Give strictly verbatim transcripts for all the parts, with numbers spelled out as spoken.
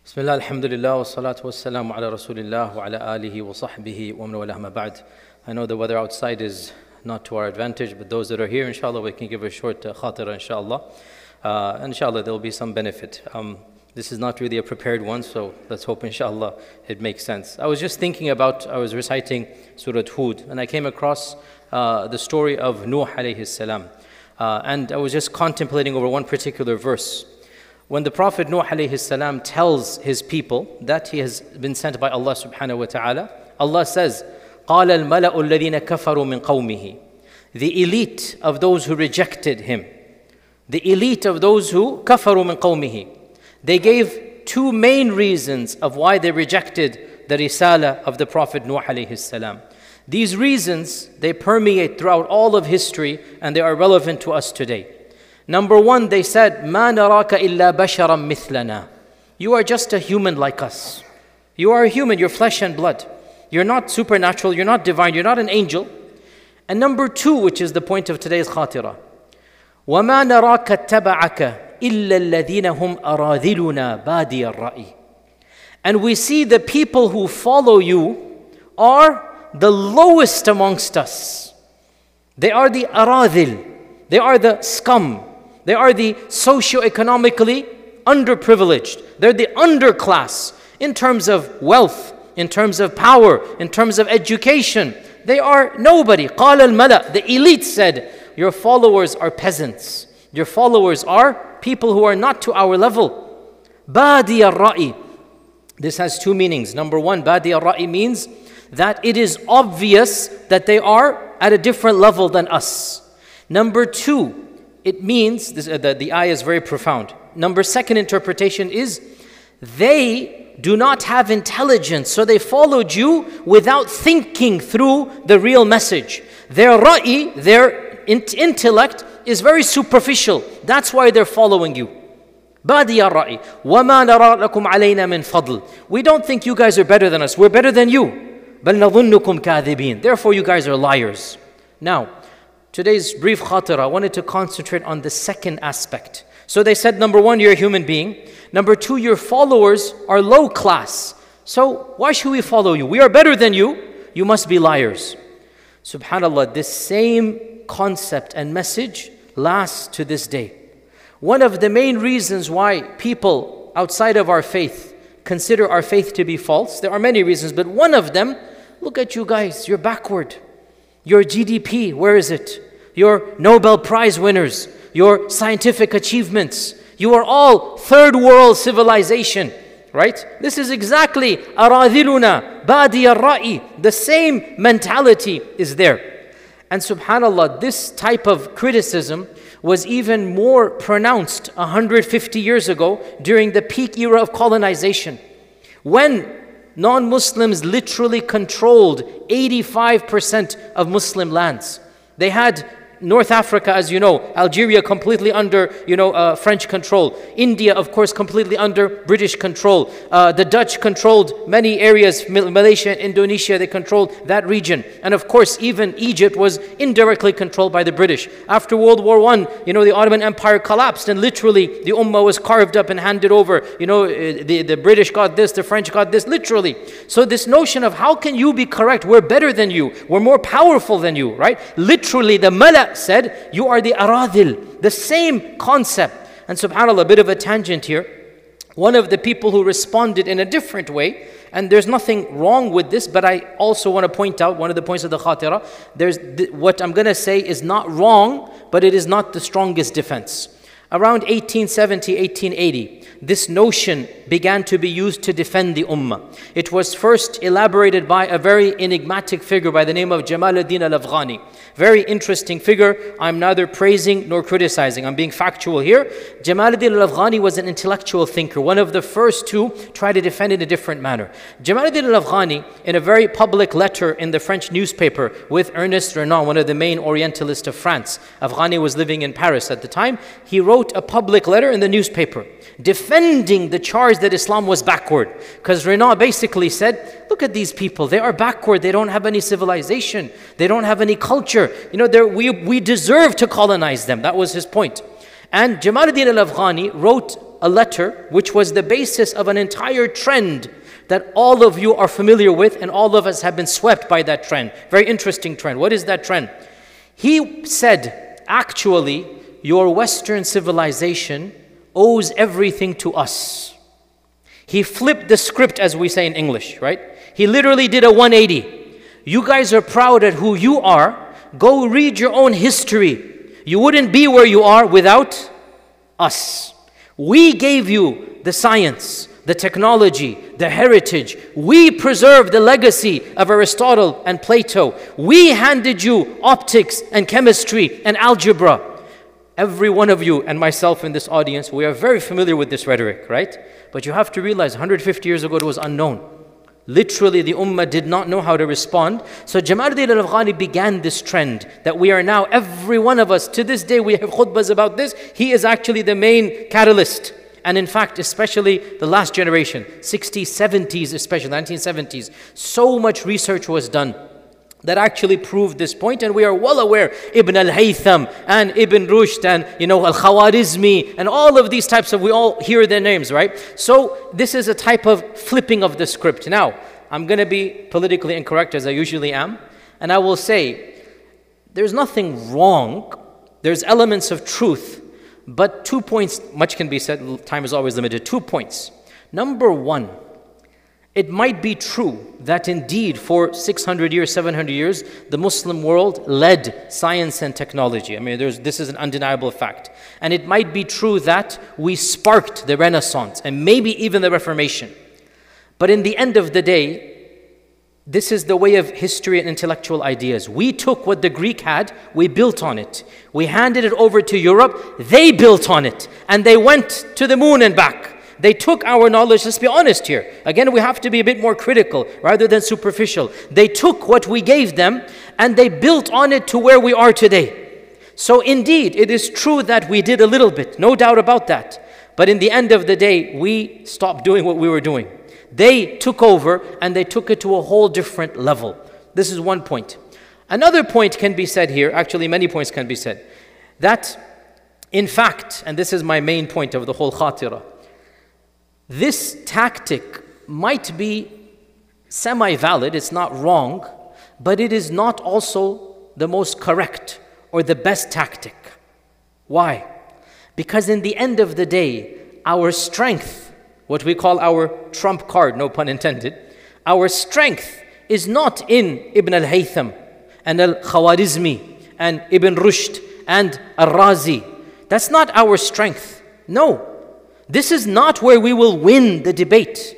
Bismillah, alhamdulillah, wa salatu wa salamu ala rasulillah wa ala alihi wa sahbihi wa man walah ma ba'd. I know the weather outside is not to our advantage, but those that are here, inshallah, we can give a short uh, khatira, inshallah. Uh, inshallah, there will be some benefit. Um, this is not really a prepared one, so let's hope, inshallah, it makes sense. I was just thinking about, I was reciting Surah Hud, and I came across uh, the story of Nuh alayhi salam. Uh, and I was just contemplating over one particular verse. When the Prophet Nuh alayhi salam tells his people that he has been sent by Allah subhanahu wa ta'ala, Allah says, قَالَ الْمَلَأُ الَّذِينَ كَفَرُوا مِنْ قَوْمِهِ. The elite of those who rejected him, the elite of those who كَفَرُوا مِنْ قَوْمِهِ, they gave two main reasons of why they rejected the risala of the Prophet Nuh alayhi salam. These reasons, they permeate throughout all of history and they are relevant to us today. Number one, they said, مَا نَرَاكَ إِلَّا بَشَرًا مِثْلَنَا. You are just a human like us. You are a human, you're flesh and blood. You're not supernatural, you're not divine, you're not an angel. And number two, which is the point of today's khatira, وَمَا نَرَاكَ اتَّبَعَكَ إِلَّا الَّذِينَ هُمْ أَرَاذِلُنَا بَادِيَ الرَّأْيِ. And we see the people who follow you are the lowest amongst us. They are the aradhil, they are the scum. They are the socio-economically underprivileged. They're the underclass in terms of wealth, in terms of power, in terms of education. They are nobody. قال الملأ, the elite said, your followers are peasants. Your followers are people who are not to our level. بادي الرأي. This has two meanings. Number one, بادي الرأي means that it is obvious that they are at a different level than us. Number two, it means, this, uh, the, the ayah is very profound. Number second interpretation is, they do not have intelligence, so they followed you without thinking through the real message. Their ra'i, their in intellect is very superficial. That's why they're following you. بَادِيَ الرَّأِي وَمَا نَرَى لَكُمْ عَلَيْنَا مِنْ فَضْلٍ. We don't think you guys are better than us. We're better than you. بَلْ نَظُنُّكُمْ كَاذِبِينَ. Therefore you guys are liars. Now, today's brief khatira, I wanted to concentrate on the second aspect. So they said, number one, you're a human being. Number two, your followers are low class. So why should we follow you? We are better than you. You must be liars. SubhanAllah, this same concept and message lasts to this day. One of the main reasons why people outside of our faith consider our faith to be false, there are many reasons, but one of them, look at you guys, you're backward. Your G D P, where is it? Your Nobel Prize winners, your scientific achievements. You are all third world civilization, right? This is exactly aradhiluna, badi ar-ra'i. The same mentality is there. And subhanAllah, this type of criticism was even more pronounced one hundred fifty years ago during the peak era of colonization. When non-Muslims literally controlled eighty-five percent of Muslim lands. They had North Africa, as you know, Algeria completely under, you know, uh, French control. India, of course, completely under British control. Uh, the Dutch controlled many areas, Malaysia and Indonesia, they controlled that region. And of course, even Egypt was indirectly controlled by the British. After World War One, you know, the Ottoman Empire collapsed and literally the Ummah was carved up and handed over. You know, the, the British got this, the French got this, literally. So this notion of how can you be correct? We're better than you. We're more powerful than you, right? Literally, the mala said, you are the aradhil, the same concept. And subhanAllah, a bit of a tangent here. One of the people who responded in a different way, and there's nothing wrong with this, but I also want to point out one of the points of the khatira. There's th what I'm going to say is not wrong, but it is not the strongest defense. Around eighteen seventy, eighteen eighty, this notion began to be used to defend the ummah. It was first elaborated by a very enigmatic figure by the name of Jamal ad-Din al-Afghani. Very interesting figure. I'm neither praising nor criticizing. I'm being factual here. Jamal ad-Din al-Afghani was an intellectual thinker, one of the first to try to defend it in a different manner. Jamal ad-Din al-Afghani, in a very public letter in the French newspaper with Ernest Renan, one of the main Orientalists of France. Afghani was living in Paris at the time. He wrote a public letter in the newspaper defending the charge that Islam was backward. Because Renan basically said, look at these people, they are backward, they don't have any civilization, they don't have any culture. You know, we, we deserve to colonize them. That was his point. And Jamal ad-Din al-Afghani wrote a letter which was the basis of an entire trend that all of you are familiar with, and all of us have been swept by that trend. Very interesting trend. What is that trend? He said, actually, your Western civilization owes everything to us. He flipped the script, as we say in English, right? He literally did a one eighty. You guys are proud at who you are. Go read your own history. You wouldn't be where you are without us. We gave you the science, the technology, the heritage. We preserved the legacy of Aristotle and Plato. We handed you optics and chemistry and algebra. Every one of you and myself in this audience, we are very familiar with this rhetoric, right? But you have to realize one hundred fifty years ago it was unknown. Literally, the ummah did not know how to respond. So Jamaluddin al-Afghani began this trend that we are now, every one of us, to this day we have khutbahs about this. He is actually the main catalyst. And in fact, especially the last generation, sixties, seventies, especially nineteen seventies, so much research was done that actually proved this point, and we are well aware, Ibn al-Haytham and Ibn Rushd and, you know, al-Khawarizmi and all of these types of, we all hear their names, right? So this is a type of flipping of the script. Now, I'm going to be politically incorrect as I usually am, and I will say, there's nothing wrong, there's elements of truth, but two points, much can be said, time is always limited, two points. Number one, it might be true that indeed for six hundred years, seven hundred years, the Muslim world led science and technology. I mean, there's, this is an undeniable fact. And it might be true that we sparked the Renaissance and maybe even the Reformation. But in the end of the day, this is the way of history and intellectual ideas. We took what the Greek had, we built on it. We handed it over to Europe, they built on it. And they went to the moon and back. They took our knowledge, let's be honest here. Again, we have to be a bit more critical rather than superficial. They took what we gave them and they built on it to where we are today. So indeed, it is true that we did a little bit, no doubt about that. But in the end of the day, we stopped doing what we were doing. They took over and they took it to a whole different level. This is one point. Another point can be said here, actually many points can be said, that in fact, and this is my main point of the whole khatira, this tactic might be semi-valid, it's not wrong, but it is not also the most correct or the best tactic. Why? Because in the end of the day, our strength, what we call our trump card, no pun intended, our strength is not in Ibn al-Haytham and al-Khawarizmi and Ibn Rushd and al-Razi. That's not our strength. No. This is not where we will win the debate.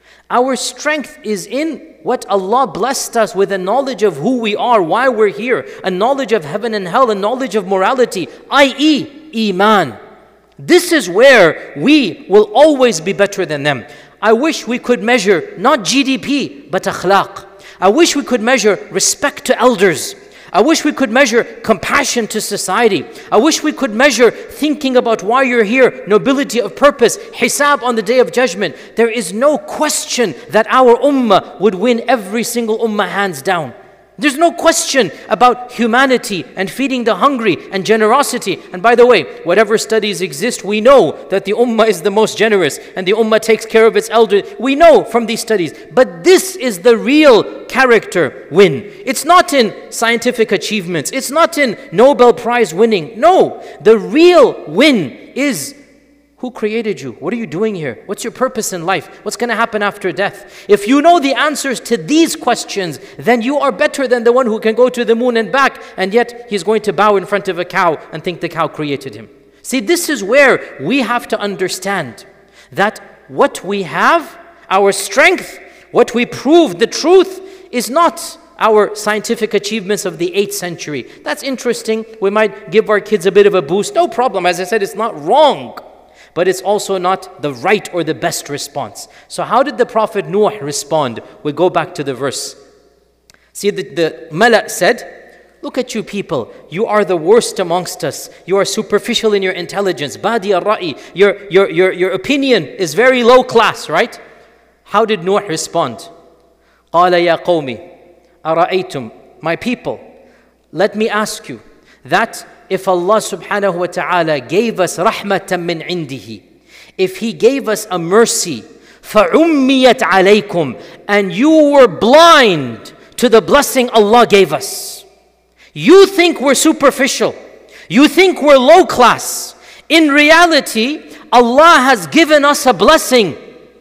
Our strength is in what Allah blessed us with, a knowledge of who we are, why we're here, a knowledge of heaven and hell, a knowledge of morality, that is, Iman. This is where we will always be better than them. I wish we could measure not G D P, but akhlaq. I wish we could measure respect to elders. I wish we could measure compassion to society. I wish we could measure thinking about why you're here, nobility of purpose, hisab on the day of judgment. There is no question that our ummah would win every single ummah hands down. There's no question about humanity and feeding the hungry and generosity. And by the way, whatever studies exist, we know that the ummah is the most generous and the ummah takes care of its elders. We know from these studies. But this is the real character win. It's not in scientific achievements. It's not in Nobel Prize winning. No, the real win is who created you? What are you doing here? What's your purpose in life? What's going to happen after death? If you know the answers to these questions, then you are better than the one who can go to the moon and back, and yet he's going to bow in front of a cow and think the cow created him. See, this is where we have to understand that what we have, our strength, what we prove, the truth, is not our scientific achievements of the eighth century. That's interesting. We might give our kids a bit of a boost. No problem. As I said, it's not wrong. But it's also not the right or the best response. So how did the Prophet Nuh respond? We go back to the verse. See, the, the Mala said, look at you people, you are the worst amongst us. You are superficial in your intelligence. Badi al-ra'i, your, your, your, your opinion is very low class, right? How did Nuh respond? قَالَ يَا قَوْمِ أَرَأَيْتُمْ, my people, let me ask you, that if Allah subhanahu wa ta'ala gave us rahmatan min indihi, if He gave us a mercy, فَعُمِّيَتْ عَلَيْكُمْ, and you were blind to the blessing Allah gave us. You think we're superficial. You think we're low class. In reality, Allah has given us a blessing,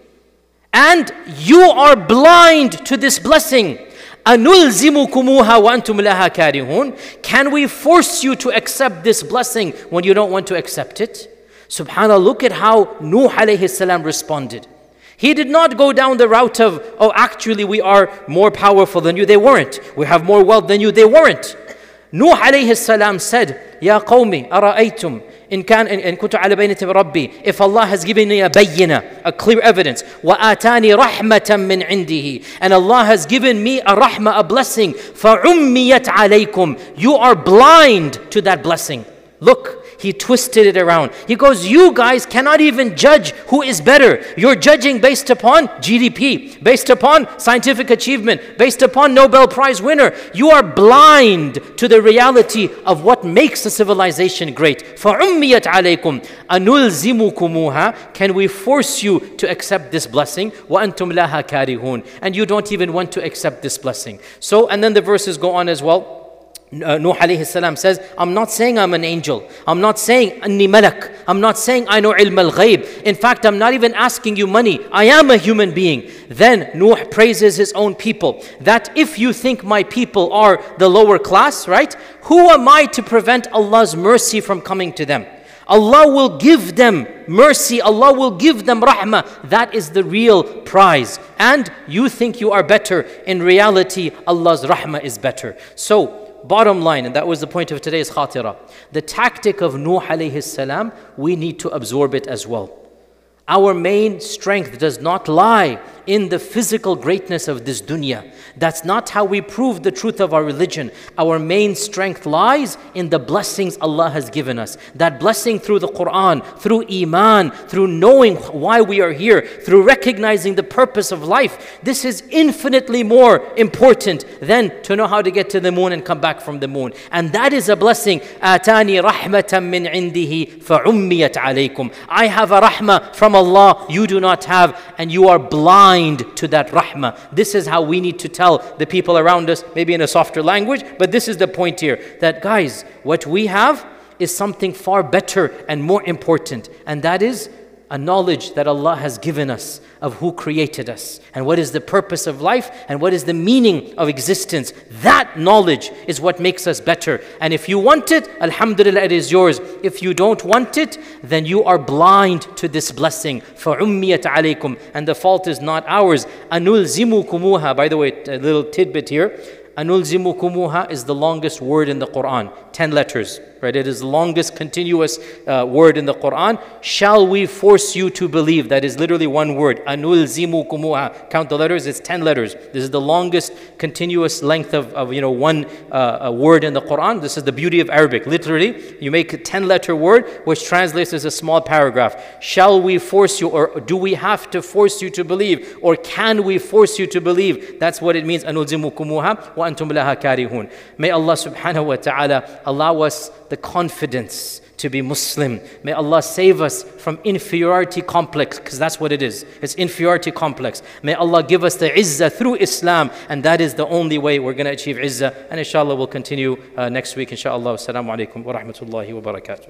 and you are blind to this blessing. أَنُلْزِمُكُمُوهَا وَأَنْتُمْ لَهَا كَارِهُونَ. Can we force you to accept this blessing when you don't want to accept it? Subhanallah, look at how Nuh alayhi salam responded. He did not go down the route of, oh, actually we are more powerful than you. They weren't. We have more wealth than you. They weren't. Nuh alayhi salam said, Ya qawmi, ara'aytum, in kan in kuntu ala bayyinatin min rabbi, if Allah has given me a bayyina, a clear evidence, wa atani rahmatan min indihi, and Allah has given me a rahmah, a blessing, fa ummiyat alaykum, you are blind to that blessing. Look, he twisted it around. He goes, you guys cannot even judge who is better. You're judging based upon G D P, based upon scientific achievement, based upon Nobel Prize winner. You are blind to the reality of what makes a civilization great. فَعُمِّيَتْ عَلَيْكُمْ أَنُلْزِمُكُمُوهَا. Can we force you to accept this blessing? وَأَنْتُمْ لَهَا كَارِهُونَ. And you don't even want to accept this blessing. So, and then the verses go on as well. Uh, Nuh alayhi salam says, I'm not saying I'm an angel. I'm not saying anni malak. I'm not saying I know ilm al-ghayb. In fact, I'm not even asking you money. I am a human being. Then Nuh praises his own people, that if you think my people are the lower class, right? Who am I to prevent Allah's mercy from coming to them? Allah will give them mercy. Allah will give them rahmah. That is the real prize. And you think you are better. In reality, Allah's rahmah is better. So, bottom line, and that was the point of today's khatira, the tactic of Nuh alayhi salam, we need to absorb it as well. Our main strength does not lie in the physical greatness of this dunya. That's not how we prove the truth of our religion. Our main strength lies in the blessings Allah has given us. That blessing through the Quran, through Iman, through knowing why we are here, through recognizing the purpose of life. This is infinitely more important than to know how to get to the moon and come back from the moon. And that is a blessing. آتاني رحمة من عنده فعميت عليكم. I have a rahmah from Allah you do not have, and you are blind to that rahmah. This is how we need to tell the people around us, maybe in a softer language, but this is the point here, that guys, what we have is something far better and more important, and that is a knowledge that Allah has given us of who created us and what is the purpose of life and what is the meaning of existence. That knowledge is what makes us better. And if you want it, alhamdulillah, it is yours. If you don't want it, then you are blind to this blessing. فَعُمِّيَتْ عَلَيْكُمْ. And the fault is not ours. أَنُلْزِمُكُمُوهَا. By the way, a little tidbit here. أَنُلْزِمُكُمُوهَا is the longest word in the Quran. Ten letters. Right? It is the longest continuous uh, word in the Quran. Shall we force you to believe? That is literally one word. Anulzimukumuha. Count the letters, it's ten letters. This is the longest continuous length of, of you know, one uh, a word in the Quran. This is the beauty of Arabic. Literally, you make a ten letter word, which translates as a small paragraph. Shall we force you, or do we have to force you to believe? Or can we force you to believe? That's what it means. Anulzimukumuha wa antum laha karihun. May Allah subhanahu wa ta'ala allow us the confidence to be Muslim. May Allah save us from inferiority complex, because that's what it is. It's inferiority complex. May Allah give us the izzah through Islam, and that is the only way we're going to achieve izzah. And inshallah we'll continue uh, next week, inshallah. Assalamu alaikum wa rahmatullahi wa barakatuh.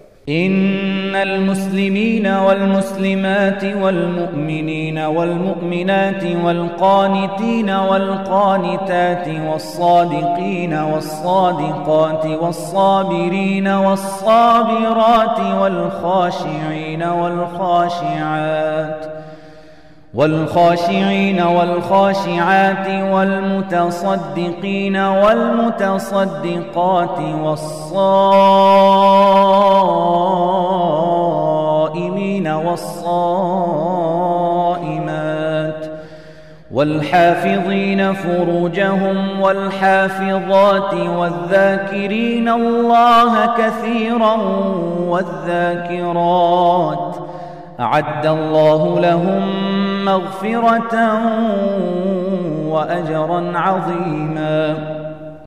إن المسلمين والمسلمات والمؤمنين والمؤمنات والقانتين والقانتات والصادقين والصادقات والصابرين والصابرات والخاشعين والخاشعات والخاشعين والخاشعات والمتصدقين والمتصدقات والصائمين والصائمات والحافظين فروجهم والحافظات والذاكرين الله كثيرا والذاكرات أعد الله لهم مغفرة وأجرا عظيما.